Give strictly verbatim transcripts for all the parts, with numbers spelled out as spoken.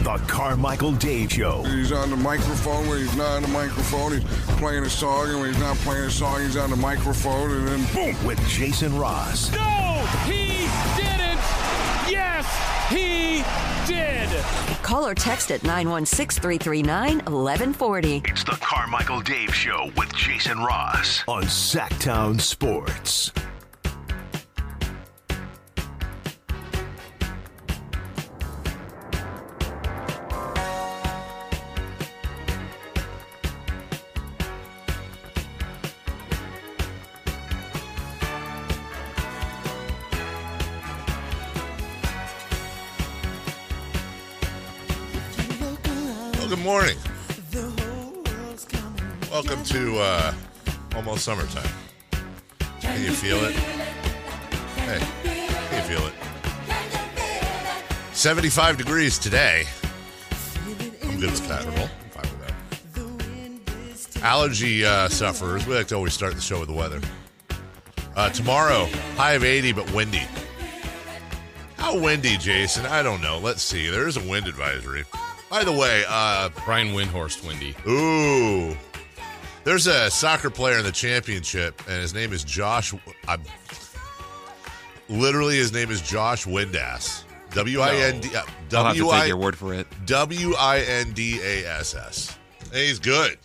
The Carmichael Dave Show. He's on the microphone when he's not on the microphone. He's playing a song, and when he's not playing a song, he's on the microphone, and then boom. With Jason Ross. No, he didn't. Yes, he did. Call or text at nine one six, three three nine, one one four zero. It's the Carmichael Dave Show with Jason Ross on Sacktown Sports. Good morning. Welcome to uh, almost summertime. Can you feel it? Hey, can you feel it? seventy-five degrees today. I'm good with that. Roll. I'm fine with that. Allergy uh, sufferers, we like to always start the show with the weather. Uh, tomorrow, high of eighty, but windy. How windy, Jason? I don't know. Let's see. There is a wind advisory. By the way, uh, Brian Windhorst, windy. Ooh. There's a soccer player in the championship, and his name is Josh. I'm, literally, his name is Josh Windass. W I N D. No. I'll have to take your word for it. W I N D A S S. And he's good.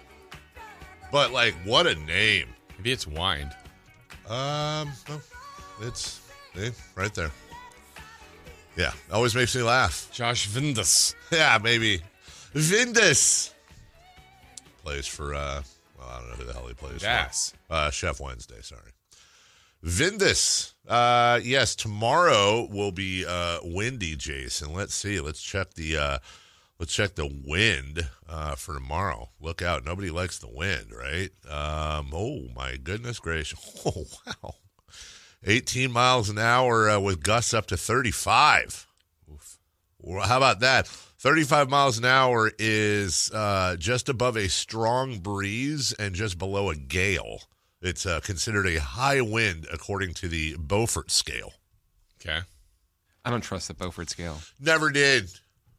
But, like, what a name. Maybe it's Wind. Um, well, it's eh, right there. Yeah, always makes me laugh. Josh Vindas. Yeah, maybe. Vindas. Plays for, uh, well, I don't know who the hell he plays yes. for. Uh, Chef Wednesday, sorry. Vindas. Uh, yes, tomorrow will be uh, windy, Jason. Let's see. Let's check the uh, let's check the wind uh, for tomorrow. Look out. Nobody likes the wind, right? Um, oh, my goodness gracious. Oh, wow. eighteen miles an hour uh, with gusts up to thirty-five. Oof. Well, how about that? thirty-five miles an hour is uh, just above a strong breeze and just below a gale. It's uh, considered a high wind according to the Beaufort scale. Okay. I don't trust the Beaufort scale. Never did.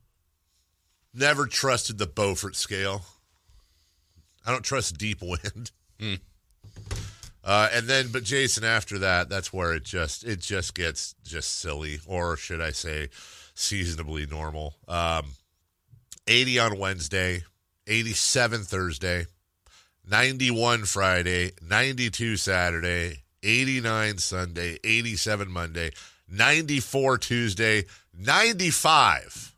Never trusted the Beaufort scale. I don't trust deep wind. Mm. Uh, and then, but Jason, after that, that's where it just it just gets just silly, or should I say, seasonably normal. Um, eighty on Wednesday, eighty-seven Thursday, ninety-one Friday, ninety-two Saturday, eighty-nine Sunday, eighty-seven Monday, ninety-four Tuesday, ninety-five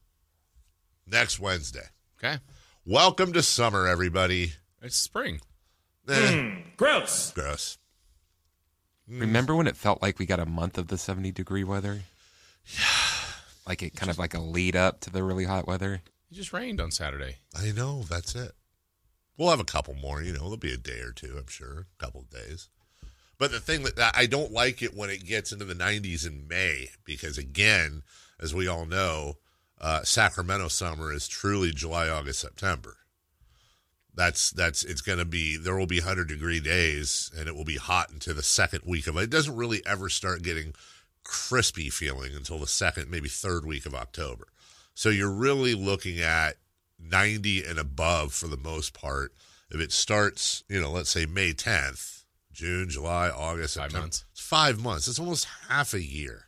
next Wednesday. Okay. Welcome to summer, everybody. It's spring. Eh, Mm, gross. gross. Remember when it felt like we got a month of the seventy degree weather? Yeah. Like it kind of like a lead up to the really hot weather? It just rained on Saturday. I know, that's it. We'll have a couple more, you know, there'll be a day or two, I'm sure, a couple of days. But the thing that I don't like it when it gets into the nineties in May, because again, as we all know, uh, Sacramento summer is truly July, August, September. That's, that's, it's going to be, there will be one hundred degree days, and it will be hot into the second week of it. It doesn't really ever start getting crispy feeling until the second, maybe third week of October. So you're really looking at ninety and above for the most part. If it starts, you know, let's say May tenth, June, July, August, Five September. months. It's five months. It's almost half a year.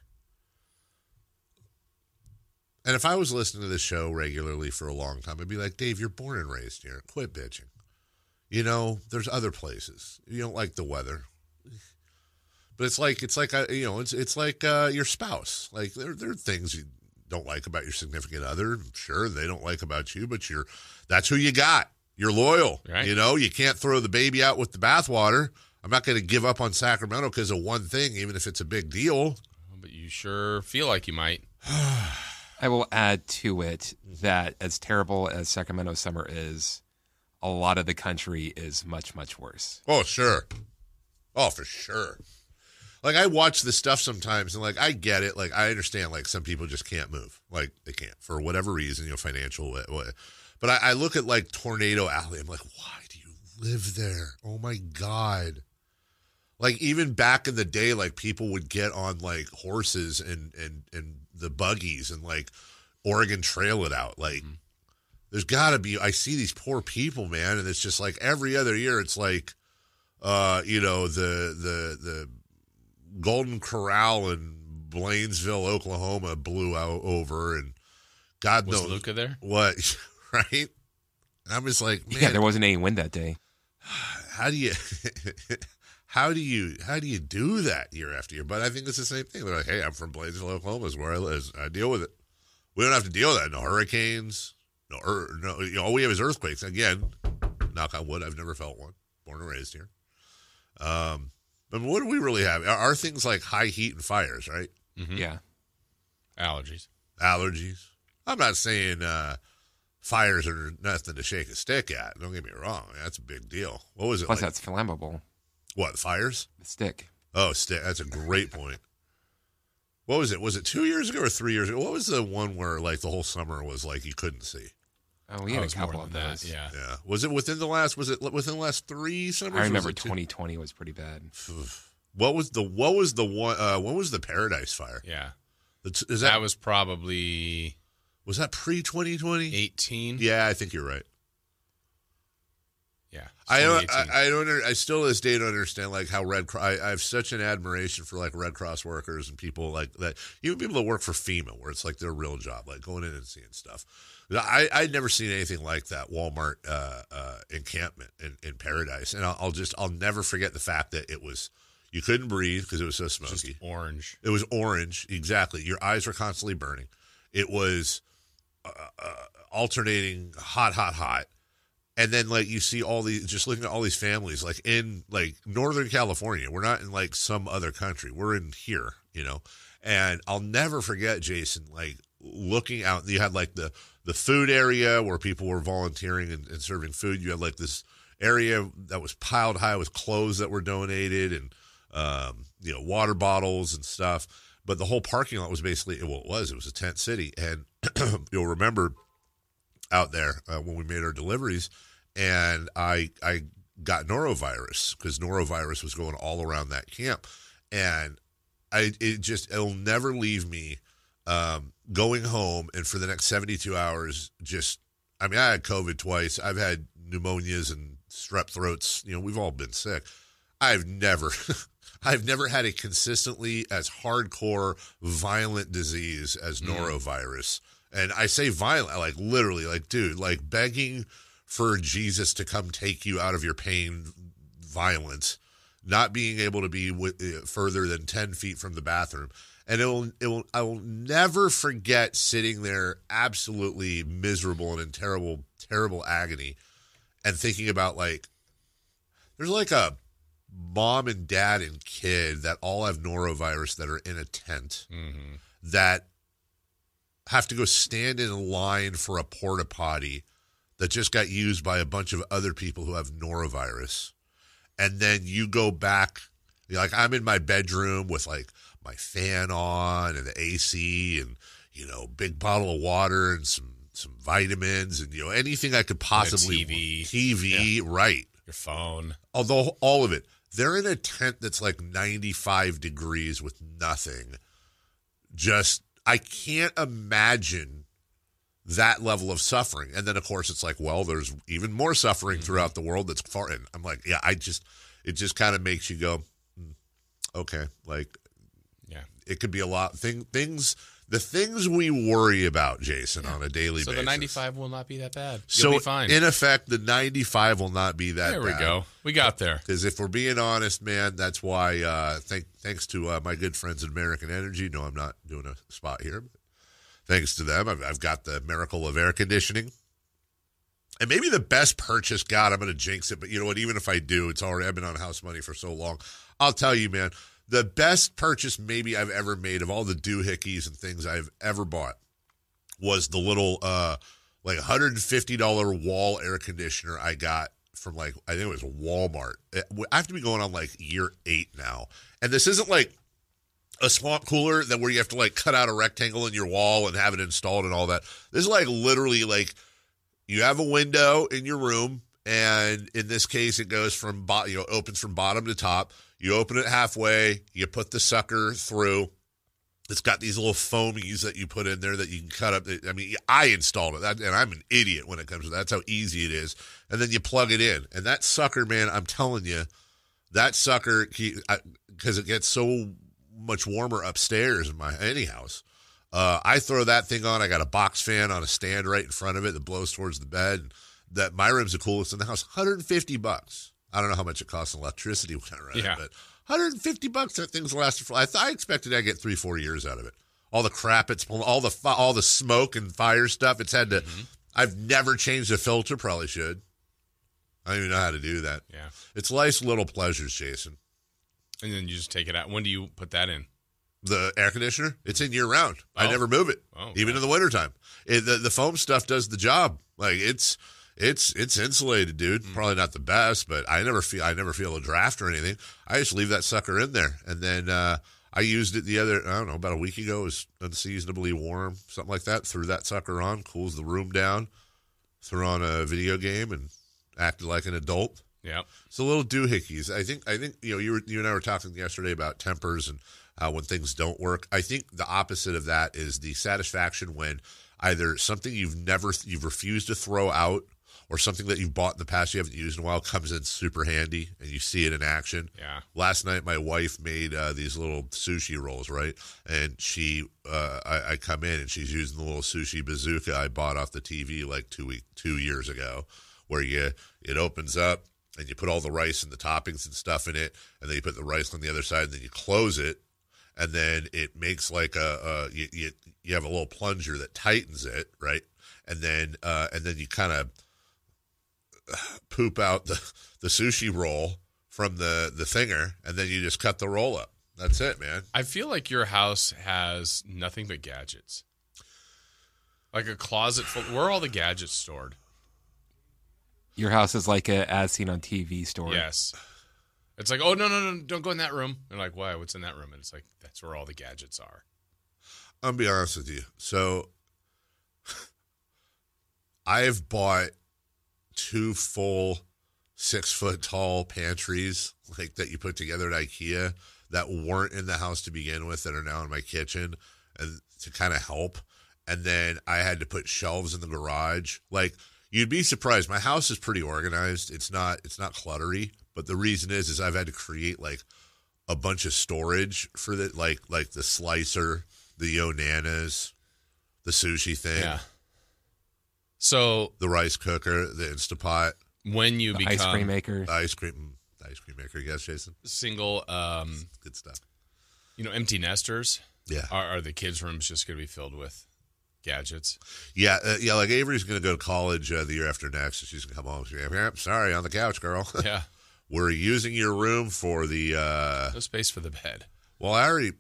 And if I was listening to this show regularly for a long time, I'd be like, Dave, you're born and raised here. Quit bitching. You know, there's other places. You don't like the weather. But it's like, it's like, uh, you know, it's it's like uh, your spouse. Like, there, there are things you don't like about your significant other. I'm sure they don't like about you, but you're, that's who you got. You're loyal. Right. You know, you can't throw the baby out with the bathwater. I'm not going to give up on Sacramento because of one thing, even if it's a big deal. But you sure feel like you might. I will add to it that as terrible as Sacramento summer is, a lot of the country is much, much worse. Oh, sure. Oh, for sure. Like, I watch this stuff sometimes, and, like, I get it. Like, I understand, like, some people just can't move. Like, they can't for whatever reason, you know, financial. But I, I look at, like, Tornado Alley. I'm like, why do you live there? Oh, my God. Like, even back in the day, like, people would get on, like, horses and, and, and the buggies and, like, Oregon Trail it out. Like, mm-hmm. there's got to be, I see these poor people, man, and it's just like every other year it's like, uh, you know, the, the, the Golden Corral in Blainsville, Oklahoma blew out over, and God was knows. Luca there? What, right? And I'm just like, man. Yeah, there wasn't any wind that day. How do you, how do you, how do you do that year after year? But I think it's the same thing. They're like, hey, I'm from Blainsville, Oklahoma, is where I live. I deal with it. We don't have to deal with that. No hurricanes. No, er, no. You know, all we have is earthquakes. Again, knock on wood. I've never felt one. Born and raised here. Um, but what do we really have? Are, are things like high heat and fires, right? Mm-hmm. Yeah. Allergies. Allergies. I'm not saying uh, fires are nothing to shake a stick at. Don't get me wrong. That's a big deal. What was it? Plus, like? that's flammable. What, fires? The stick. Oh, stick. That's a great point. What was it? Was it two years ago or three years ago? What was the one where like the whole summer was like you couldn't see? Oh, we Oh, had it's a more couple of than those. that. Yeah. Yeah. Was it within the last? Was it within the last three summers? I remember was it two- twenty twenty was pretty bad. What was the what was the one? Uh, what was the Paradise Fire? Yeah. The t- Is That, that was probably was that pre twenty twenty? eighteen. Yeah, I think you're right. Yeah. I don't. twenty I, eighteen. I don't. under- I still to this day don't understand like how Red Cross. I, I have such an admiration for like Red Cross workers and people like that. Even people that work for FEMA, where it's like their real job, like going in and seeing stuff. I I'd never seen anything like that Walmart uh, uh, encampment in, in Paradise, and I'll, I'll just I'll never forget the fact that it was you couldn't breathe because it was so smoky. Just orange. It was orange, exactly. Your eyes were constantly burning. It was uh, uh, alternating hot, hot, hot. And then, like, you see all these, just looking at all these families, like, in, like, Northern California. We're not in, like, some other country. We're in here, you know. And I'll never forget, Jason, like, looking out. You had, like, the, the food area where people were volunteering and, and serving food. You had, like, this area that was piled high with clothes that were donated and, um, you know, water bottles and stuff. But the whole parking lot was basically, well, it was. It was a tent city. And you'll remember out there uh, when we made our deliveries, and I I got norovirus because norovirus was going all around that camp. And I it just, it'll never leave me um, going home and for the next seventy-two hours, just, I mean, I had COVID twice. I've had pneumonias and strep throats. You know, we've all been sick. I've never... I've never had a consistently as hardcore, violent disease as norovirus. And I say violent, like literally, like, dude, like begging for Jesus to come take you out of your pain, violence, not being able to be with, uh, further than ten feet from the bathroom. And it will, it will, I will never forget sitting there absolutely miserable and in terrible, terrible agony and thinking about like, there's like a mom and dad and kid that all have norovirus that are in a tent Mm-hmm. that have to go stand in line for a porta potty that just got used by a bunch of other people who have norovirus. And then you go back, like I'm in my bedroom with like my fan on and the A C and, you know, big bottle of water and some, some vitamins and, you know, anything I could possibly T V. T V, Yeah. right. Your phone. Although all of it, they're in a tent that's like ninety-five degrees with nothing. Just, I can't imagine that level of suffering. And then, of course, it's like, well, there's even more suffering throughout the world that's far. And I'm like, yeah, I just, it just kind of makes you go, hmm, okay, like, Yeah. it could be a lot. Thing, things, the things we worry about, Jason, on a daily So basis. the ninety-five will not be that bad. So, You'll be fine. in effect, the ninety-five will not be that there we bad. go. We got there. Because if we're being honest, man, that's why, uh, thank, thanks to uh, my good friends at American Energy, no, I'm not doing a spot here, but thanks to them, I've, I've got the miracle of air conditioning. And maybe the best purchase, God, I'm going to jinx it, but you know what, even if I do, it's already, I've been on house money for so long. I'll tell you, man, the best purchase maybe I've ever made of all the doohickeys and things I've ever bought was the little, uh, like one hundred fifty dollars wall air conditioner I got from like, I think it was Walmart. I have to be going on like year eight now. And this isn't like a swamp cooler that where you have to like cut out a rectangle in your wall and have it installed and all that. This is like literally like you have a window in your room. And in this case, it goes from, bo- you know, opens from bottom to top. You open it halfway, you put the sucker through, It's got these little foamies that you put in there that you can cut up. I mean, I installed it, that, and I'm an idiot when it comes to that. That's how easy it is. And then you plug it in. And that sucker, man, I'm telling you, that sucker, because it gets so much warmer upstairs in my any house, uh, I throw that thing on. I got a box fan on a stand right in front of it that blows towards the bed. That my room's the coolest in the house. one hundred fifty bucks. I don't know how much it costs in electricity when I run Yeah. it, but one hundred fifty bucks. That thing's lasted for. I, th- I expected I'd get three, four years out of it. All the crap it's pulling, all the fi- all the smoke and fire stuff. It's had to. Mm-hmm. I've never changed a filter. Probably should. I don't even know how to do that. Yeah. It's life's little pleasures, Jason. And then you just take it out. When do you put that in? The air conditioner, it's in year round. I Oh. never move it, Oh, even okay. in the wintertime. It, the, the foam stuff does the job. Like it's it's it's insulated, dude. Mm. Probably not the best, but I never feel I never feel a draft or anything. I just leave that sucker in there, and then uh, I used it the other I don't know about a week ago. It was unseasonably warm, something like that. Threw that sucker on, cools the room down. Threw on a video game and acted like an adult. Yeah. It's a little doohickeys. I think. I think you know. You were you and I were talking yesterday about tempers and uh, when things don't work. I think the opposite of that is the satisfaction when either something you've never you've refused to throw out, or something that you've bought in the past you haven't used in a while comes in super handy and you see it in action. Yeah. Last night, my wife made uh, these little sushi rolls, right? And she, uh, I, I come in and she's using the little sushi bazooka I bought off the T V like two week, two years ago, where you it opens up. And you put all the rice and the toppings and stuff in it, and then you put the rice on the other side, and then you close it, and then it makes like a, a you, you you have a little plunger that tightens it, right? And then uh, and then you kind of poop out the, the sushi roll from the the thinger, and then you just cut the roll up. That's it, man. I feel like your house has nothing but gadgets. Like a closet full. Where are all the gadgets stored? Your house is like a as seen on T V store. Yes. It's like, oh, no, no, no, don't go in that room. They're like, why? What's in that room? And it's like, that's where all the gadgets are. I'll be honest with you. So I've bought two full six foot tall pantries like that you put together at IKEA that weren't in the house to begin with that are now in my kitchen and to kind of help. And then I had to put shelves in the garage. Like, you'd be surprised. My house is pretty organized. It's not it's not cluttery, but the reason is is I've had to create like a bunch of storage for the like like the slicer, the Yonanas, the sushi thing, Yeah. So the rice cooker, the Instapot, when you The become ice cream maker. the ice cream the ice cream maker. Yes, Jason, single, um, good stuff. you know, empty nesters, Yeah, are, are the kids' rooms just going to be filled with gadgets? yeah, uh, yeah. Like Avery's going to go to college uh, the year after next, and she's going to come home. She's going, yeah, sorry, on the couch, girl. Yeah. We're using your room for the. Uh, No space for the bed. well, I already.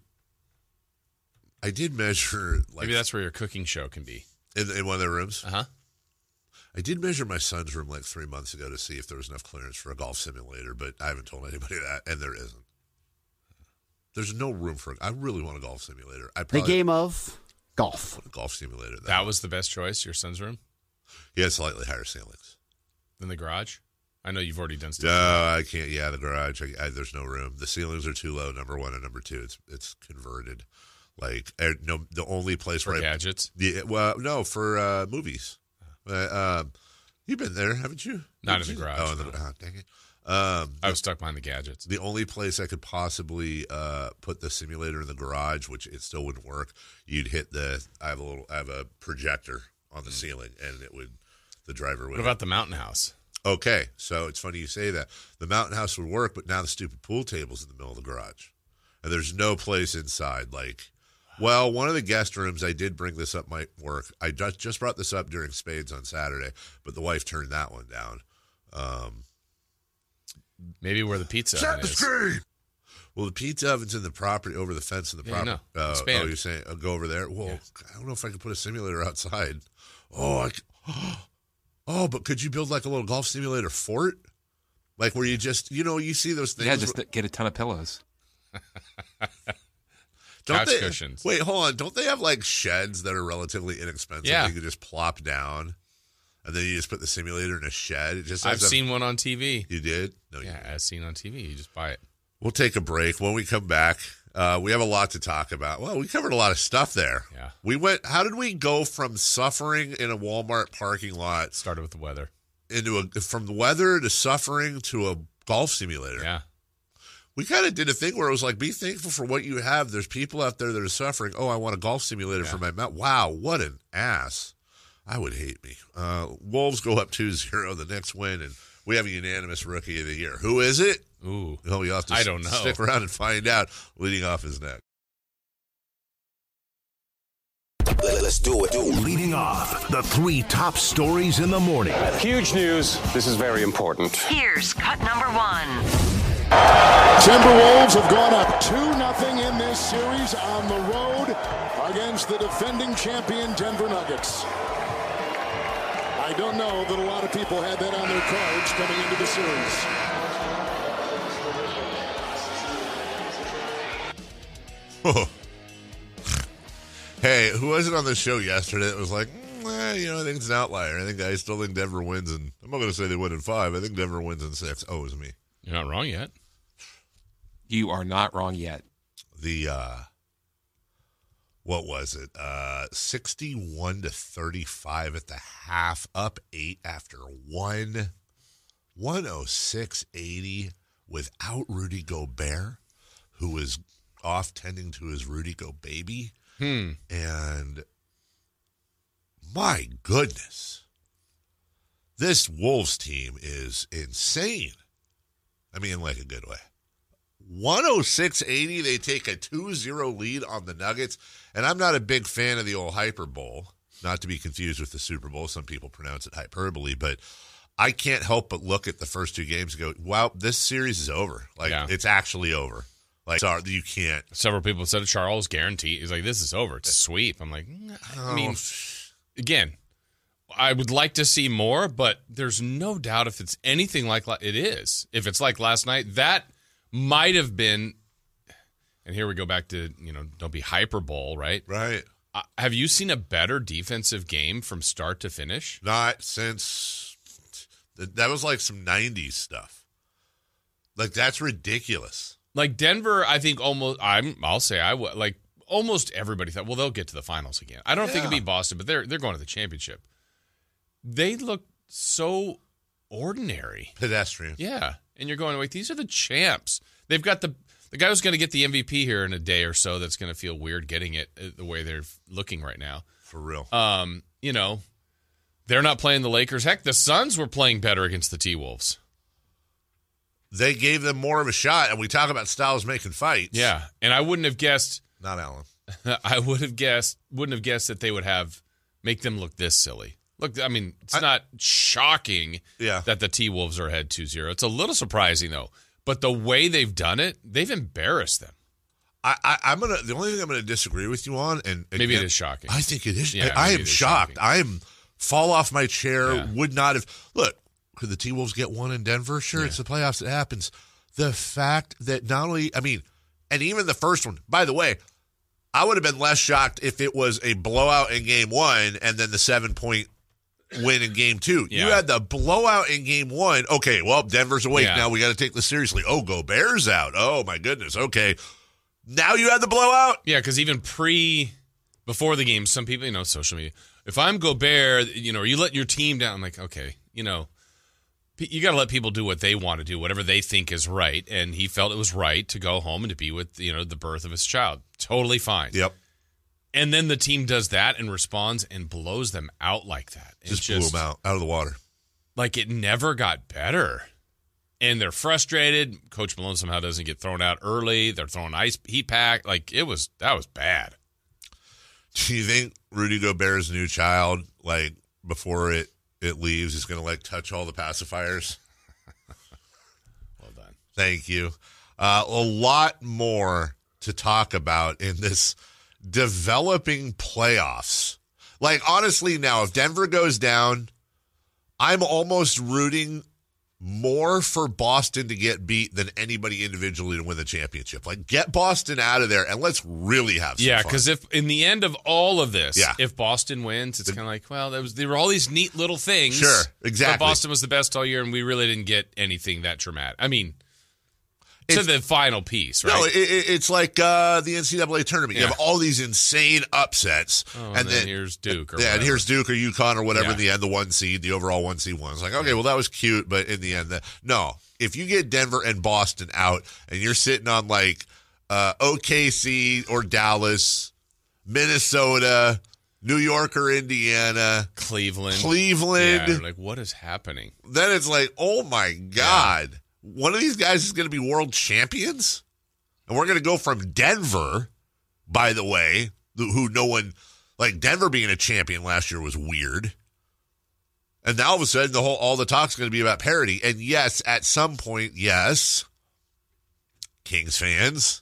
I did measure like Maybe that's where your cooking show can be. in, in one of their rooms. Uh huh. I did measure my son's room like three months ago to see if there was enough clearance for a golf simulator, but I haven't told anybody that, and there isn't. There's no room for. I really want a golf simulator. I The probably game of golf. want a golf simulator. Though. That was the best choice, your son's room, He has slightly higher ceilings. than the garage? I know you've already done stuff. No, I can't. Yeah, the garage. I, I, there's no room. The ceilings are too low. Number one and number two, it's it's converted. Like er, no, the only place For where I, gadgets? yeah, well, no, for uh, movies. Uh, um, you've been there, haven't you? Not Did in the you? garage, Oh, in the, no. oh, dang it. Um, I was stuck behind the gadgets. the only place I could possibly uh, put the simulator in the garage, which it still wouldn't work. You'd hit the. I have a little. I have a projector on the ceiling, and it would. The driver would. What about the mountain house? Okay, so it's funny you say that. The mountain house would work, but now the stupid pool table's in the middle of the garage, and there's no place inside. Like, well, one of the guest rooms, I did bring this up, might work. I just just brought this up during Spades on Saturday, but the wife turned that one down. Um, Maybe where the pizza oven is. Well, the pizza oven's in the property, over the fence in the Yeah, I property. know. Uh, Expand. oh, you're saying uh, go over there? Well, Yeah. I don't know if I could put a simulator outside. Oh, I, c- oh, but could you build like a little golf simulator fort? Like where you just, you know, you see those things. Yeah, just to get a ton of pillows. Don't Couch they, cushions. Wait, hold on. Don't they have like sheds that are relatively inexpensive? Yeah. You could just plop down, and then you just put the simulator in a shed. It just has I've a- seen one on T V. You did? No, you Yeah, didn't. as seen on T V. You just buy it. We'll take a break. When we come back, Uh, we have a lot to talk about. Well, we covered a lot of stuff there. Yeah. We went. How did we go from suffering in a Walmart parking lot Started with the weather. into a from the weather to suffering to a golf simulator? Yeah. We kind of did a thing where it was like, be thankful for what you have. There's people out there that are suffering. Oh, I want a golf simulator Yeah. for my mouth. Wow, what an ass. I would hate me. Uh, Wolves go up two zero the next win, and we have a unanimous Rookie of the Year. Who is it? Ooh. Oh, you'll have to I s- don't know. stick around and find out. Leading off his neck. Let's do it. Leading off, the three top stories in the morning. Huge news. This is very important. Here's cut number one. Timberwolves have gone up two nothing in this series on the road against the defending champion Denver Nuggets. I don't know that a lot of people had that on their cards coming into the series. Hey, who was it on the show yesterday that was like, mm, eh, you know, I think it's an outlier. I think I still think Denver wins, and I'm not going to say they win in five. I think Denver wins in six. Oh, it was me. You're not wrong yet. You are not wrong yet. The uh, what was it? Uh, sixty-one to thirty-five at the half, up eight after one, one oh six eighty without Rudy Gobert, who was off tending to his Rudy Go baby. Hmm. And my goodness, this Wolves team is insane. I mean, in like a good way. one oh six eighty, they take a two zero lead on the Nuggets. And I'm not a big fan of the old hyperbole, not to be confused with the Super Bowl. Some people pronounce it hyperbole, but I can't help but look at the first two games and go, wow, this series is over. Like, Yeah. it's actually over. Like, sorry, you can't. Several people said Charles guarantee. He's like, this is over. It's a sweep. I'm like, I mean, again, I would like to see more, but there's no doubt if it's anything like la- it is. If it's like last night, that might have been. And here we go back to, you know, don't be hyperbole, right? Right. Uh, have you seen a better defensive game from start to finish? Not since that was like some nineties stuff. Like, that's ridiculous. Like Denver, I think almost. I'm. I'll say I would like almost everybody thought. Well, they'll get to the finals again. I don't think it'll Yeah. be Boston, but they're they're going to the championship. They look so ordinary. Pedestrian. Yeah, and you're going, wait, these are the champs. They've got the the guy who's going to get the M V P here in a day or so. That's going to feel weird getting it uh, the way they're looking right now. For real. Um, you know, they're not playing the Lakers. Heck, the Suns were playing better against the T-Wolves. They gave them more of a shot, and we talk about styles making fights. Yeah, and I wouldn't have guessed. Not Allen. I would have guessed, wouldn't have guessed that they would have make them look this silly. Look, I mean, it's I, not shocking yeah. that the T-Wolves are ahead two zero. It's a little surprising, though. But the way they've done it, they've embarrassed them. I, I, I'm gonna. The only thing I'm gonna disagree with you on, and Maybe again, it is shocking. I think it is. Yeah, I, I maybe am it is shocked. shocking. I am fall off my chair. Yeah. Would not have. Look, could the T-Wolves get one in Denver? Sure, Yeah. it's the playoffs. It happens. The fact that not only, I mean, and even the first one. By the way, I would have been less shocked if it was a blowout in game one and then the seven point win in game two. Yeah. You had the blowout in game one. Okay, well, Denver's awake Yeah. now. We got to take this seriously. Oh, Gobert's out. Oh, my goodness. Okay. Now you had the blowout? Yeah, because even pre, before the game, some people, you know, social media, if I'm Gobert, you know, or you let your team down, I'm like, okay, you know, you got to let people do what they want to do, whatever they think is right. And he felt it was right to go home and to be with, you know, the birth of his child. Totally fine. Yep. And then the team does that and responds and blows them out like that. It Just, blew them out, out of the water. Like it never got better. And they're frustrated. Coach Malone somehow doesn't get thrown out early. They're throwing ice heat pack. Like it was, that was bad. Do you think Rudy Gobert's new child, like before it, it leaves, is going to like touch all the pacifiers? Well done. Thank you. Uh, a lot more to talk about in this developing playoffs. Like, honestly, now, if Denver goes down, I'm almost rooting more for Boston to get beat than anybody individually to win the championship. Like, get Boston out of there, and let's really have some Yeah, fun. because if in the end of all of this, Yeah. if Boston wins, it's kind of like, well, there was there were all these neat little things. Sure, exactly. But Boston was the best all year, and we really didn't get anything that dramatic. I mean, to the final piece, right? No, it, it, it's like uh, the N C double A tournament. Yeah. You have all these insane upsets, oh, and, and then, then here's Duke. Or yeah, and whatever. here's Duke or UConn or whatever. Yeah. In the end, the one seed, the overall one seed one. It's like, okay, well, that was cute, but in the end, the, no. If you get Denver and Boston out, and you're sitting on like uh, O K C or Dallas, Minnesota, New York or Indiana, Cleveland, Cleveland, yeah, like what is happening? then it's like, oh my God, yeah. One of these guys is going to be world champions, and we're going to go from Denver, by the way, who no one like Denver being a champion last year was weird. And now all of a sudden, the whole all the talk's going to be about parity. And yes, at some point, yes, Kings fans,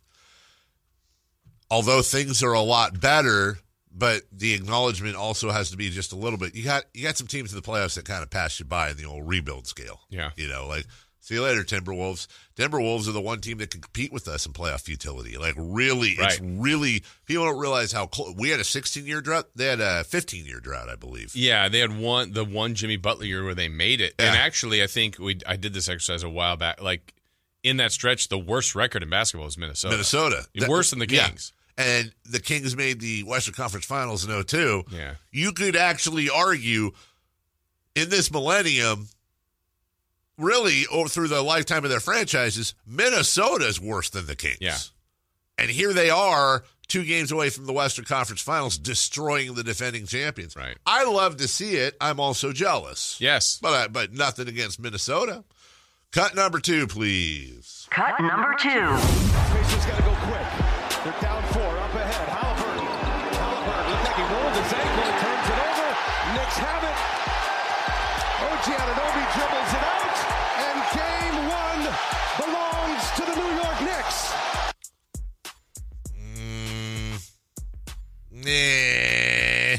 although things are a lot better, but the acknowledgement also has to be just a little bit. You got you got some teams in the playoffs that kind of passed you by in the old rebuild scale. Yeah, you know, like see you later, Timberwolves. Timberwolves are the one team that can compete with us in playoff futility. Like really, right. It's really people don't realize how close. We had a sixteen-year drought. They had a fifteen-year drought, I believe. Yeah, they had one the one Jimmy Butler year where they made it. Yeah. And actually, I think we I did this exercise a while back. Like in that stretch, the worst record in basketball was Minnesota. Minnesota, worse than the Kings. Yeah. And the Kings made the Western Conference Finals in oh two. Yeah, you could actually argue in this millennium. Really, over through the lifetime of their franchises, Minnesota's worse than the Kings. Yeah. And here they are, two games away from the Western Conference Finals, destroying the defending champions. Right. I love to see it. I'm also jealous. Yes. But I, but nothing against Minnesota. Cut number two, please. Cut number two. Pacers got to go quick. They're down four, up ahead. Halliburton. Halliburton looks like he rolled his ankle, turns it over. Knicks have it. O G Anunoby dribbles it out. And game one belongs to the New York Knicks. Mm, nah.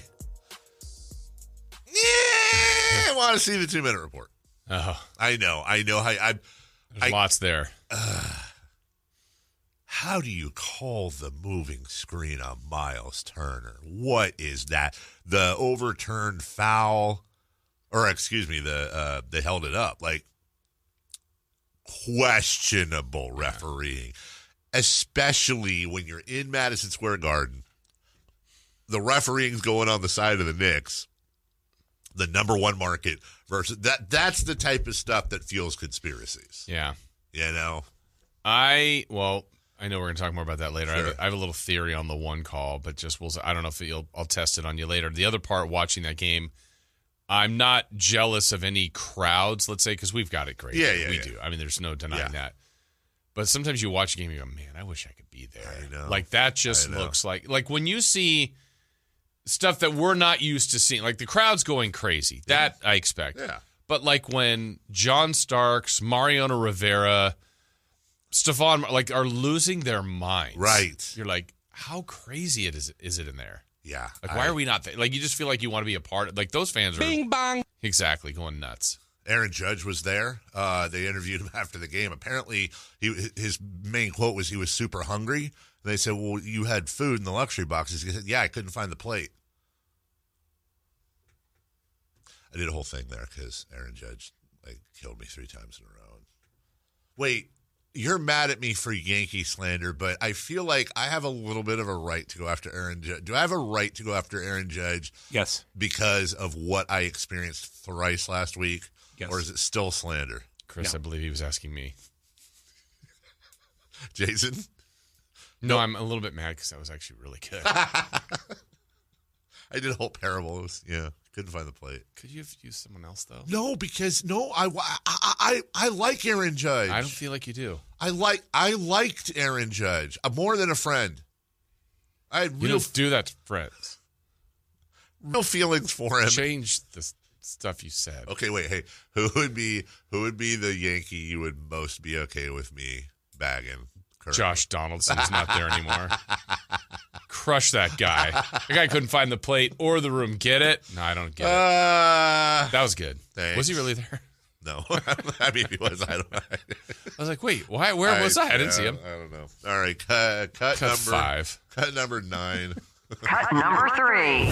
Yeah, I want to see the two-minute report. Oh, I know. I know. I, I, there's I lots there. Uh, how do you call the moving screen on Miles Turner? What is that? The overturned foul, or excuse me, the uh, they held it up. Like, questionable refereeing, especially when you're in Madison Square Garden. The refereeing's going on the side of the Knicks, the number one market versus that. That's the type of stuff that fuels conspiracies. Yeah. You know? I, well, I know we're going to talk more about that later. Sure. I, have a, I have a little theory on the one call, but just we'll, I don't know if you'll, I'll test it on you later. The other part, watching that game, I'm not jealous of any crowds, let's say, because we've got it great. Yeah, yeah, We yeah. do. I mean, there's no denying Yeah. that. But sometimes you watch a game and you go, man, I wish I could be there. I know. Like, that just I know. looks like, like when you see stuff that we're not used to seeing, like the crowd's going crazy. That I expect. Yeah. But like when John Starks, Mariano Rivera, Stephon, like are losing their minds. Right. You're like, how crazy it is, is it in there? Yeah. Like, why I- are we not th- like? You just feel like you want to be a part. Like those fans are Bing bong. exactly going nuts. Aaron Judge was there. Uh, they interviewed him after the game. Apparently, he his main quote was he was super hungry. And they said, "Well, you had food in the luxury boxes." He said, "Yeah, I couldn't find the plate." I did a whole thing there because Aaron Judge like killed me three times in a row. Wait, you're mad at me for Yankee slander, but I feel like I have a little bit of a right to go after Aaron Judge. Do I have a right to go after Aaron Judge? Yes. Because of what I experienced thrice last week? Yes. Or is it still slander? Chris, No. I believe he was asking me. Jason? No, I'm a little bit mad because that was actually really good. I did a whole parable. It was, yeah, couldn't find the plate. Could you have used someone else though? No, because no, I, I, I, I like Aaron Judge. I don't feel like you do. I like I liked Aaron Judge uh, more than a friend. I had You real don't do that to friends. real feelings for him. Change the s- stuff you said. Okay, wait, hey, who would be who would be the Yankee you would most be okay with me bagging? currently? Josh Donaldson's not there anymore. Crush that guy. The guy couldn't find the plate or the room. Get it? No, I don't get it. Uh, That was good. thanks. Was he really there? no, I mean he was. I don't. I, I was like, wait, why? Where was I? I didn't yeah, see him. I don't know. All right, cut, cut, Cut number five. Cut number nine. Cut number three.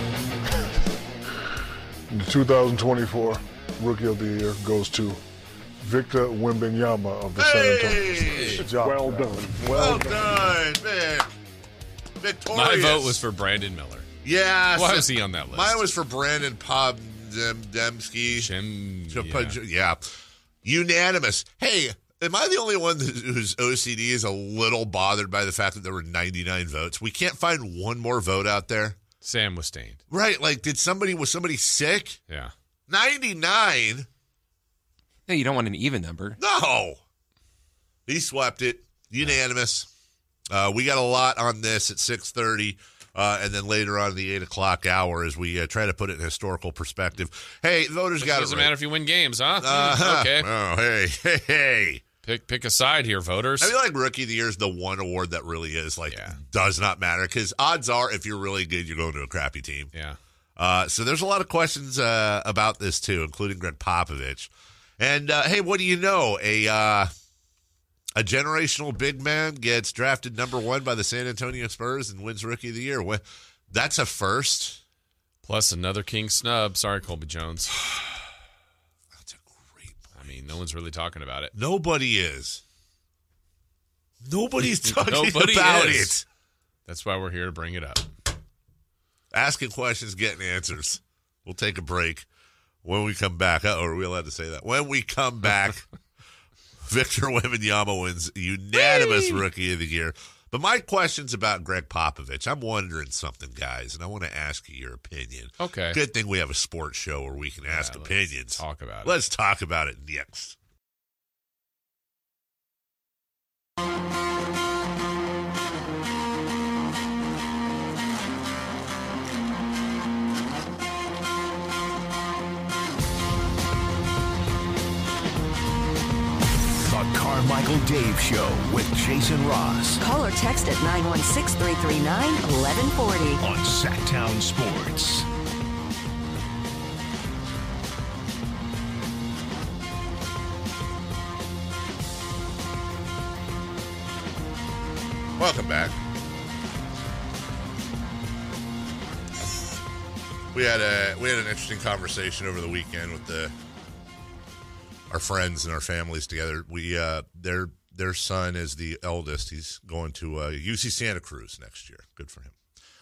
The two thousand twenty-four Rookie of the Year goes to Victor Wembanyama of the Hey! San Antonio Spurs. Good job. Well done. Well done, Vic. Victorious. My vote was for Brandon Miller. Yeah. Why so- was he on that list? Mine was for Brandon Pop Dem- Demsky. Jim. Yeah. Yeah. yeah. Unanimous. Hey, am I the only one whose O C D is a little bothered by the fact that there were ninety-nine votes? We can't find one more vote out there. Sam was stained. Right. Like, did somebody, was somebody sick? Yeah. ninety-nine? No, you don't want an even number. No. He swept it. Unanimous. Uh, we got a lot on this at six thirty. Uh, and then later on in the eight o'clock hour as we uh, try to put it in historical perspective. Hey, voters got it Doesn't right. matter if you win games, huh? Uh-huh. Okay. Oh, hey, hey, hey. Pick pick a side here, voters. I feel like Rookie of the Year is the one award that really is, like, Yeah. does not matter. Because odds are, if you're really good, you're going to a crappy team. Yeah. Uh, so there's a lot of questions uh, about this, too, including Greg Popovich. And, uh, hey, what do you know? A uh, a generational big man gets drafted number one by the San Antonio Spurs and wins Rookie of the Year. Well, that's a first. Plus another king snub. Sorry, Colby Jones. That's a great point. I mean, no one's really talking about it. Nobody is. Nobody's talking Nobody about is. it. That's why we're here to bring it up. Asking questions, getting answers. We'll take a break. When we come back, uh-oh, are we allowed to say that? When we come back, Victor Wembanyama wins unanimous Rookie of the Year. But my question's about Greg Popovich. I'm wondering something, guys, and I want to ask you your opinion. Okay. Good thing we have a sports show where we can ask let's opinions. Talk about it. Let's talk about it next. The Carmichael Dave Show with Jason Ross Call or text at nine one six, three three nine, one one four zero. on Sacktown Sports. Welcome back. We had a we had an interesting conversation over the weekend with the our friends and our families together. We uh, their their son is the eldest. He's going to uh, U C Santa Cruz next year. Good for him.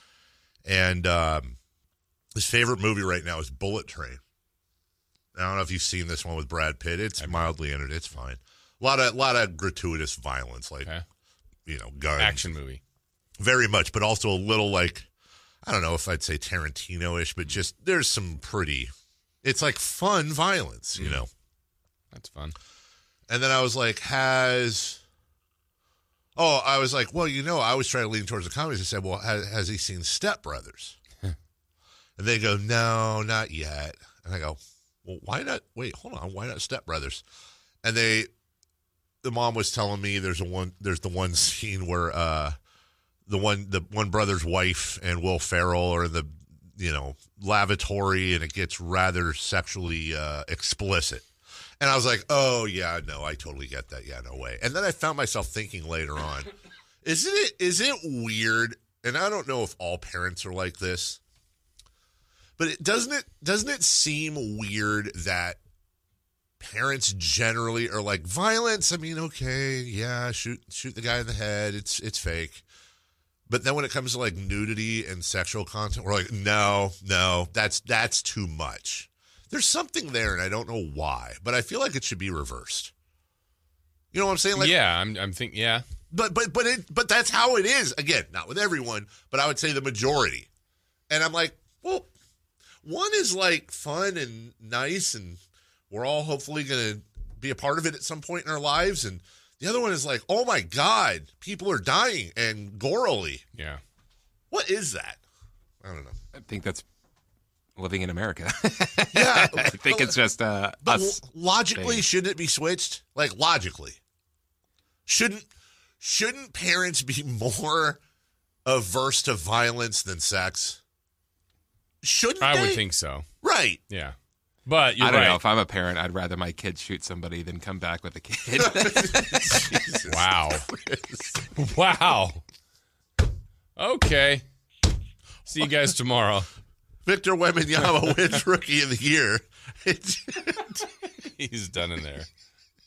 And um, his favorite movie right now is Bullet Train. I don't know if you've seen this one with Brad Pitt. It's mildly entered. It's fine. A lot of lot of gratuitous violence, like Okay. you know, guns. Action movie. Very much, but also a little like, I don't know if I'd say Tarantino-ish, but just there's some pretty, it's like fun violence, you know. That's fun. And then I was like, has, oh, I was like, well, you know, I was trying to lean towards the comedies. I said, well, has, has he seen Step Brothers? And they go, no, not yet. And I go, well, why not? Wait, hold on. Why not Step Brothers? And they, the mom was telling me there's a one, there's the one scene where uh, the one, the one brother's wife and Will Ferrell are in the, you know, lavatory, and it gets rather sexually uh, explicit. And I was like, oh, yeah, no, I totally get that. Yeah, no way. And then I found myself thinking later on, isn't it, is it weird? And I don't know if all parents are like this, but it doesn't it, doesn't it seem weird that parents generally are like, violence, I mean, okay, yeah, shoot shoot the guy in the head, it's it's fake. But then when it comes to like nudity and sexual content, we're like, no, no, that's that's too much. There's something there, and I don't know why, but I feel like it should be reversed. You know what I'm saying? Like, yeah, I'm I'm thinking, yeah. But but but it but that's how it is. Again, not with everyone, but I would say the majority. And I'm like, well, one is like fun and nice, and we're all hopefully going to be a part of it at some point in our lives. And the other one is like, oh my God, people are dying and gorily. Yeah. What is that? I don't know. I think that's living in America. Yeah. I think it's just uh, But us. logically, thing. shouldn't it be switched? Like logically, shouldn't shouldn't parents be more averse to violence than sex? Shouldn't I they? would think so. Right. Yeah. But you're I don't right. know. If I'm a parent, I'd rather my kid shoot somebody than come back with a kid. Jesus. Wow. Wow. Okay. See you guys tomorrow. Victor Wembanyama wins Rookie of the Year. He's done in there.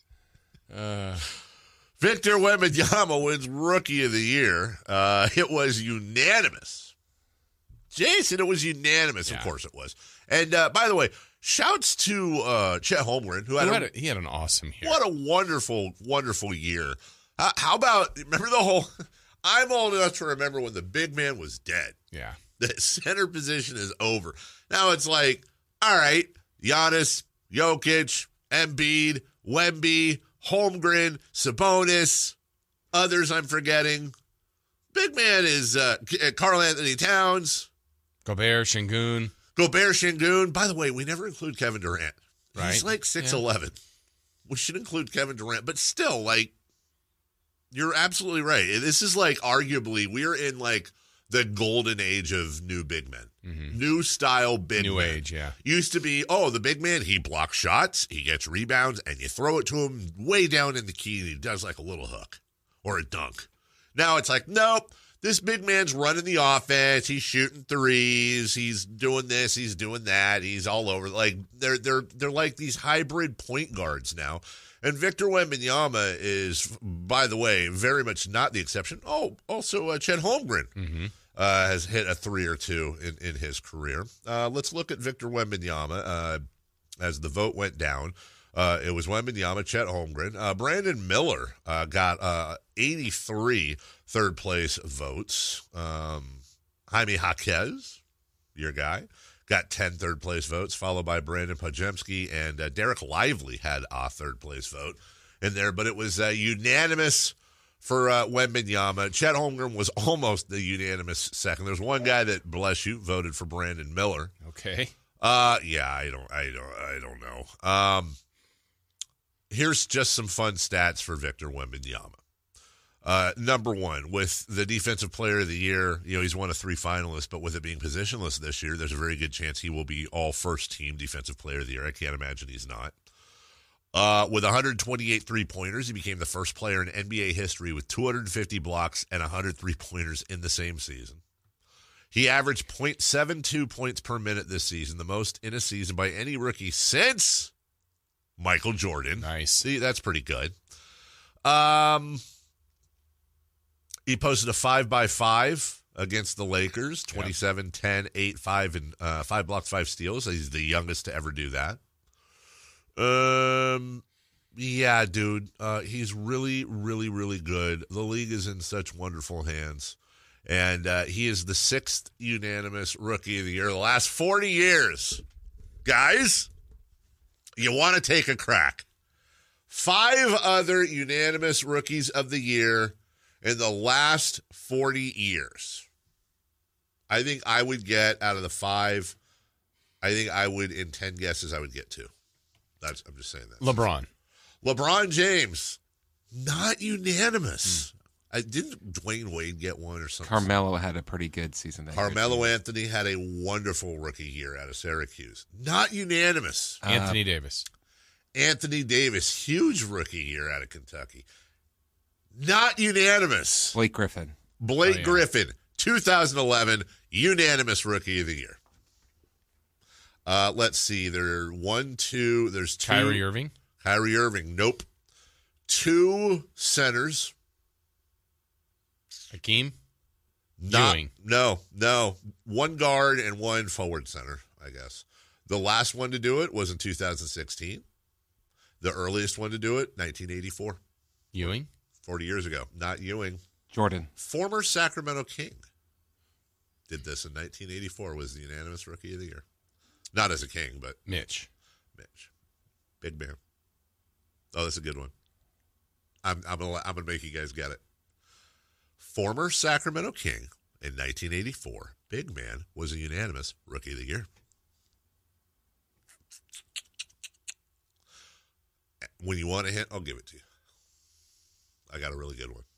Uh, Victor Wembanyama wins Rookie of the Year. Uh, it was unanimous. Jason, it was unanimous. Yeah. Of course it was. And uh, by the way, shouts to uh, Chet Holmgren, who had, who a, had a, he had an awesome year. what a wonderful, wonderful year. Uh, how about, remember the whole, I'm old enough to remember when the big man was dead. Yeah. The center position is over. Now it's like, all right, Giannis, Jokic, Embiid, Wemby, Holmgren, Sabonis, others I'm forgetting. Big man is uh, Karl Anthony Towns. Gobert, Şengün. Gobert, Şengün. By the way, we never include Kevin Durant. Right. He's like six eleven. Yeah. We should include Kevin Durant. But still, like, you're absolutely right. This is like arguably, we're in like the golden age of new big men. Mm-hmm. New style big New men. age, yeah. Used to be, oh, the big man, he blocks shots, he gets rebounds, and you throw it to him way down in the key, and he does like a little hook or a dunk. Now it's like, nope, this big man's running the offense. He's shooting threes. He's doing this. He's doing that. He's all over. Like they're they're they're like these hybrid point guards now. And Victor Wembanyama is, by the way, very much not the exception. Oh, also uh, Chet Holmgren mm-hmm. uh, has hit a three or two in, in his career. Uh, let's look at Victor Wembanyama uh, as the vote went down. Uh, it was Wembanyama, Chet Holmgren. Uh, Brandon Miller uh, got uh, eighty-three third-place votes. Um, Jaime Jaquez, your guy, got ten third-place votes, followed by Brandon Podziemski, and uh, Derek Lively had a third-place vote in there. But it was uh, unanimous for uh, Wembanyama. Chet Holmgren was almost the unanimous second. There's one guy that, bless you, voted for Brandon Miller. Okay. Uh, yeah, I don't, I don't, I don't know. Um, here's just some fun stats for Victor Wembanyama. Uh, number one, with the Defensive Player of the Year, you know, he's one of three finalists, but with it being positionless this year, there's a very good chance he will be all first-team Defensive Player of the Year. I can't imagine he's not. Uh, with one hundred twenty-eight three-pointers, he became the first player in N B A history with two hundred fifty blocks and one hundred three-pointers in the same season. He averaged point seven two points per minute this season, the most in a season by any rookie since Michael Jordan. Nice. See, that's pretty good. Um... He posted a five by five against the Lakers, twenty-seven, ten, eight, five, and uh, five blocks, five steals. He's the youngest to ever do that. Um, yeah, dude, uh, he's really, really, really good. The league is in such wonderful hands, and uh, he is the sixth unanimous Rookie of the Year the last forty years. Guys, you want to take a crack? Five other unanimous Rookies of the Year in the last forty years. I think I would get out of the five, I think I would, in ten guesses, I would get two. That's, I'm just saying that. LeBron. LeBron James, not unanimous. Mm. I didn't Dwayne Wade get one or something? Carmelo had a pretty good season. That Carmelo year. Anthony had a wonderful rookie year out of Syracuse. Not unanimous. Uh, Anthony Davis. Anthony Davis, huge rookie year out of Kentucky. Not unanimous. Blake Griffin. Blake oh, yeah. Griffin, two thousand eleven, unanimous Rookie of the Year. Uh, let's see. There are one, two. There's two. Kyrie Irving. Kyrie Irving. Nope. Two centers. Hakeem. Not, Ewing. No, no. One guard and one forward center, I guess. The last one to do it was in two thousand sixteen. The earliest one to do it, nineteen eighty-four. Ewing. forty years ago. Not Ewing. Jordan. Former Sacramento King did this in nineteen eighty-four, was the unanimous Rookie of the Year. Not as a King, but Mitch. Mitch. Big man. Oh, that's a good one. I'm I'm gonna I'm gonna make you guys get it. Former Sacramento King in nineteen eighty-four, big man, was a unanimous Rookie of the Year. When you want a hint, I'll give it to you. I got a really good one.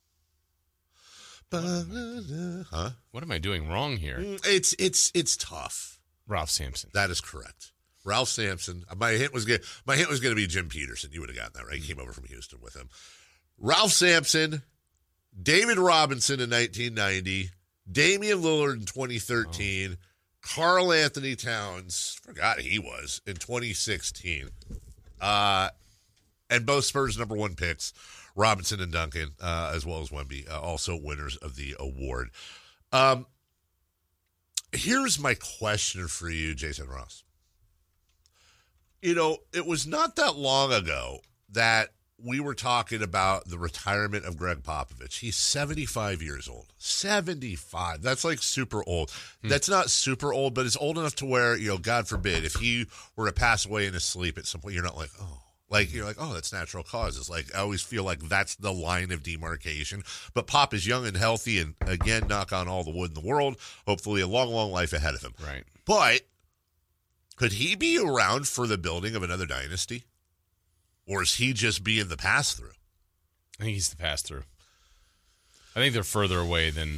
Huh? What am I doing wrong here? It's it's it's tough. Ralph Sampson. That is correct. Ralph Sampson. My hint was good. My hint was going to be Jim Peterson. You would have gotten that right. He came over from Houston with him. Ralph Sampson, David Robinson in nineteen ninety, Damian Lillard in twenty thirteen, oh. Karl Anthony Towns, forgot he was, in twenty sixteen. Uh, And both Spurs number one picks, Robinson and Duncan, uh, as well as Wemby, uh, also winners of the award. Um, here's my question for you, Jason Ross. You know, it was not that long ago that we were talking about the retirement of Greg Popovich. He's seventy-five years old. seventy-five. That's like super old. Hmm. That's not super old, but it's old enough to where, you know, God forbid, if he were to pass away in his sleep at some point, you're not like, oh. Like, you're like, oh, that's natural causes. Like, I always feel like that's the line of demarcation. But Pop is young and healthy, and again, knock on all the wood in the world. Hopefully a long, long life ahead of him. Right. But could he be around for the building of another dynasty? Or is he just being the pass-through? I think he's the pass-through. I think they're further away than...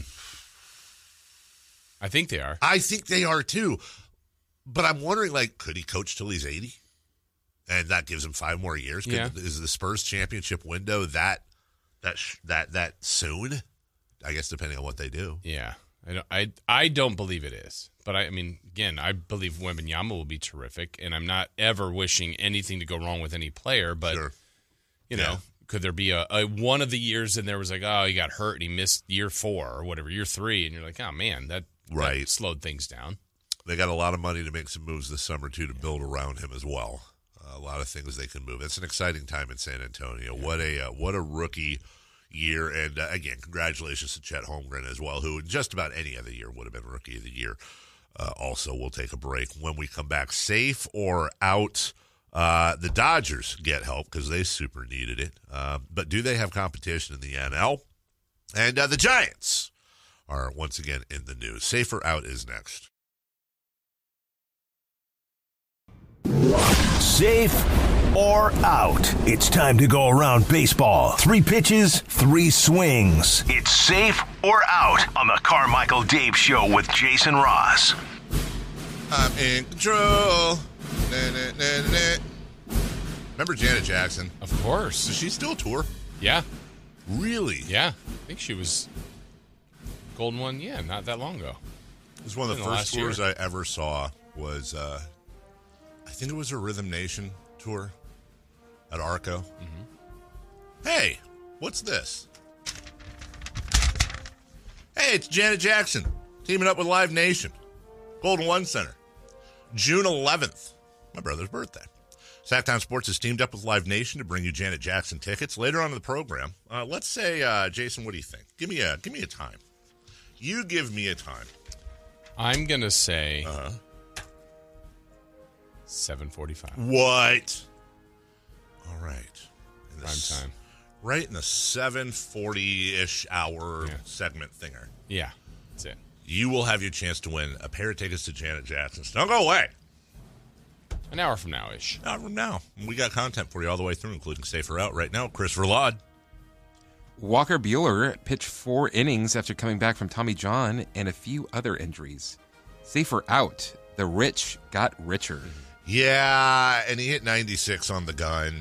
I think they are. I think they are, too. But I'm wondering, like, could he coach till he's eighty? And that gives him five more years? Yeah. Could, is the Spurs championship window that that that that soon? I guess depending on what they do. Yeah. I don't, I, I don't believe it is. But, I, I mean, again, I believe Wembanyama will be terrific, and I'm not ever wishing anything to go wrong with any player, but, sure. you know, yeah. could there be a, a one of the years and there was like, oh, he got hurt and he missed year four or whatever, year three, and you're like, oh, man, that, right. that slowed things down. They got a lot of money to make some moves this summer, too, to build around him as well. Uh, a lot of things they can move. It's an exciting time in San Antonio. Yeah. What a uh, what a rookie year. And, uh, again, congratulations to Chet Holmgren as well, who in just about any other year would have been Rookie of the Year. Uh, also, we'll take a break. When we come back, safe or out, uh, the Dodgers get help because they super needed it. Uh, but do they have competition in the N L? And uh, the Giants are once again in the news. Safe or out is next. Safe or out? It's time to go around baseball. Three pitches, three swings. It's safe or out on the Carmichael Dave Show with Jason Ross. I'm in control. Na, na, na, na. Remember Janet Jackson? Of course. Does she still tour? Yeah. Really? Yeah. I think she was Golden One, yeah, not that long ago. It was one of the first tours I ever saw was, uh, I think it was a Rhythm Nation tour at Arco. Mm-hmm. Hey, what's this? Hey, it's Janet Jackson teaming up with Live Nation. Golden One Center. June eleventh, my brother's birthday. Sacktown Sports has teamed up with Live Nation to bring you Janet Jackson tickets later on in the program. Uh, let's say, uh, Jason, what do you think? Give me a give me a time. You give me a time. I'm gonna say uh-huh. seven forty-five. What? All right. In Prime s- time. Right in the seven forty-ish hour Yeah. segment thinger. Yeah, that's it. You will have your chance to win a pair of tickets to Janet Jackson. So don't go away. An hour from now-ish. An hour from now. We got content for you all the way through, including Safer Out right now. Chris Verlaud. Walker Buehler pitched four innings after coming back from Tommy John and a few other injuries. Safer out. The rich got richer. Yeah, and he hit ninety-six on the gun.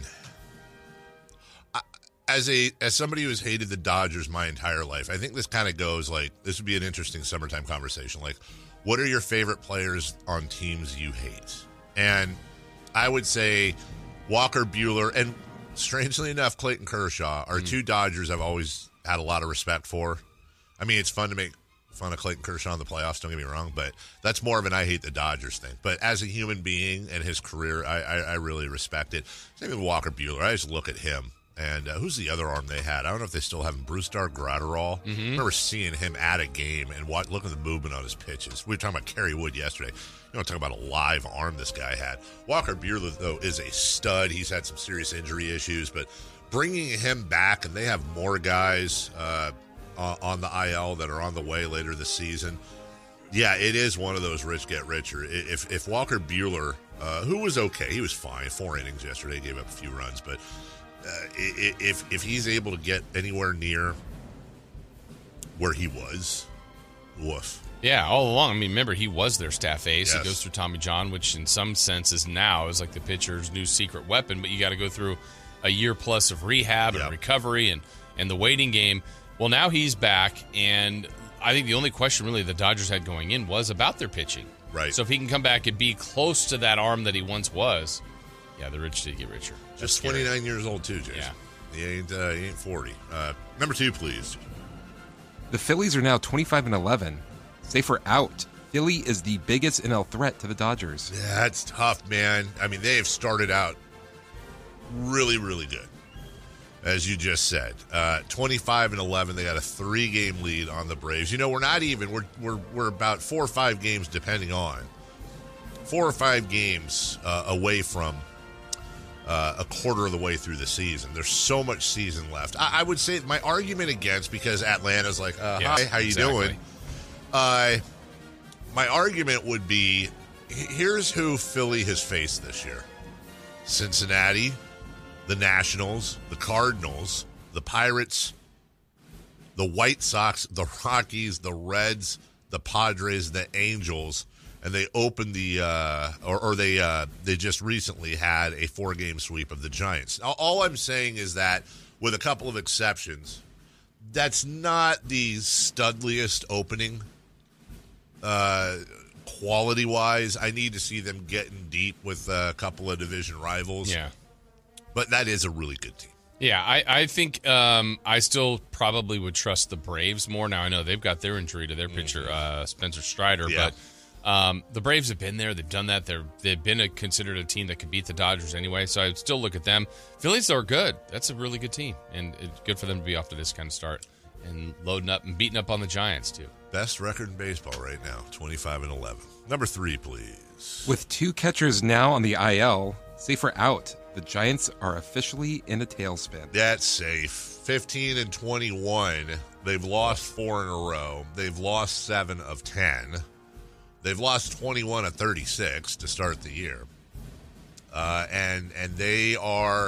I, as a as somebody who has hated the Dodgers my entire life, I think this kind of goes like, this would be an interesting summertime conversation. Like, what are your favorite players on teams you hate? And I would say Walker Buehler and, strangely enough, Clayton Kershaw are mm. two Dodgers I've always had a lot of respect for. I mean, it's fun to make fun of Clayton Kershaw in the playoffs, don't get me wrong, but that's more of an I hate the Dodgers thing. But as a human being and his career, I, I, I really respect it. Same with Walker Buehler. I just look at him. And uh, who's the other arm they had? I don't know if they still have him. Brusdar Graterol. Mm-hmm. I remember seeing him at a game and watch, looking at the movement on his pitches. We were talking about Kerry Wood yesterday. You want to talk about a live arm this guy had. Walker Buehler, though, is a stud. He's had some serious injury issues, but bringing him back, and they have more guys uh, on the I L that are on the way later this season. Yeah, it is one of those rich get richer. If if Walker Buehler, uh, who was okay, he was fine. Four innings yesterday, gave up a few runs, but uh, if if he's able to get anywhere near where he was, woof. Yeah, all along. I mean, remember, he was their staff ace. Yes. He goes through Tommy John, which in some senses now is like the pitcher's new secret weapon, but you got to go through a year plus of rehab yep. and recovery and, and the waiting game. Well, now he's back, and I think the only question really the Dodgers had going in was about their pitching. Right. So if he can come back and be close to that arm that he once was, Yeah, the rich did get richer. That's Just scary. twenty-nine years old, too, Jason. Yeah. He ain't, uh, he ain't forty. Uh, number two, please. The Phillies are now twenty-five and eleven. Safer out. Philly is the biggest N L threat to the Dodgers. Yeah, that's tough, man. I mean, they have started out really, really good, as you just said. Uh, twenty-five and eleven. They got a three-game lead on the Braves. You know, we're not even. We're we're we're about four or five games, depending on four or five games uh, away from uh, a quarter of the way through the season. There's so much season left. I, I would say my argument against, because Atlanta's like, uh, Yes, hi, how you exactly. doing? Uh, my argument would be, here's who Philly has faced this year: Cincinnati, the Nationals, the Cardinals, the Pirates, the White Sox, the Rockies, the Reds, the Padres, the Angels, and they opened the uh, or, or they uh, they just recently had a four-game sweep of the Giants. All, all I'm saying is that, with a couple of exceptions, that's not the studliest opening. Uh, quality-wise, I need to see them getting deep with a couple of division rivals. Yeah. But that is a really good team. Yeah, I, I think um, I still probably would trust the Braves more. Now, I know they've got their injury to their pitcher, uh, Spencer Strider, Yeah. but um, the Braves have been there. They've done that. They're, they've been a, considered a team that could beat the Dodgers anyway, so I would still look at them. Phillies are good. That's a really good team, and it's good for them to be off to this kind of start and loading up and beating up on the Giants, too. Best record in baseball right now, twenty-five and eleven. Number three, please. With two catchers now on the I L, safer out. The Giants are officially in a tailspin. That's safe. fifteen and twenty-one. They've lost four in a row. They've lost seven of ten. They've lost twenty-one of thirty-six to start the year. Uh, and and they are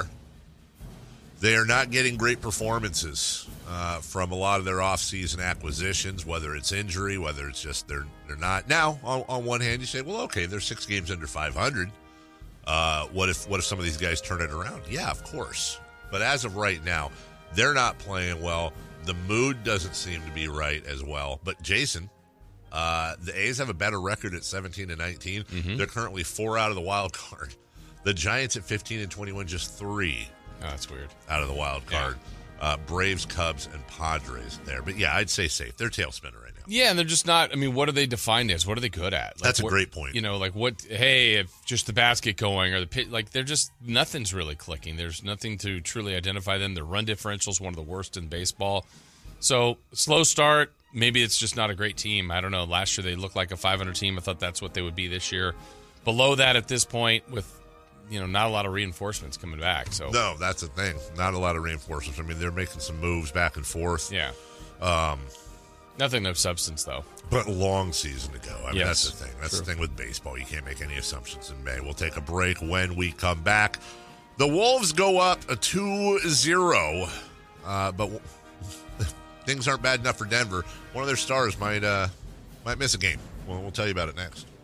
they are not getting great performances uh, from a lot of their offseason acquisitions, whether it's injury, whether it's just they're they're not. Now, on, on one hand, you say, well, okay, they're six games under five hundred. Uh, what if what if some of these guys turn it around? Yeah, of course. But as of right now, they're not playing well. The mood doesn't seem to be right as well. But Jason, uh, the A's have a better record at seventeen and nineteen. Mm-hmm. They're currently four out of the wild card. The Giants at fifteen and twenty-one, just three Oh, that's weird. out of the wild Yeah. card. Uh, Braves, Cubs, and Padres there. But yeah, I'd say safe. They're tail spinner right now. Yeah, and they're just not. I mean, what are they defined as? What are they good at? Like, That's a what- great point. You know, like what? Hey, if just the basket going or the pit, like they're just nothing's really clicking. There's nothing to truly identify them. Their run differential is one of the worst in baseball. So slow start. Maybe it's just not a great team. I don't know. Last year they looked like a five hundred team. I thought that's what they would be this year. Below that at this point, with you know not a lot of reinforcements coming back. So No, that's the thing. Not a lot of reinforcements. I mean, they're making some moves back and forth. yeah, Um, nothing of substance though. But a long season to go. I mean, Yes, that's the thing. That's true. the thing with baseball. You can't make any assumptions in May. We'll take a break. When we come back, the Wolves go up a two zero. Uh, but w- things aren't bad enough for Denver. One of their stars might uh, might miss a game. Well, we'll tell you about it next.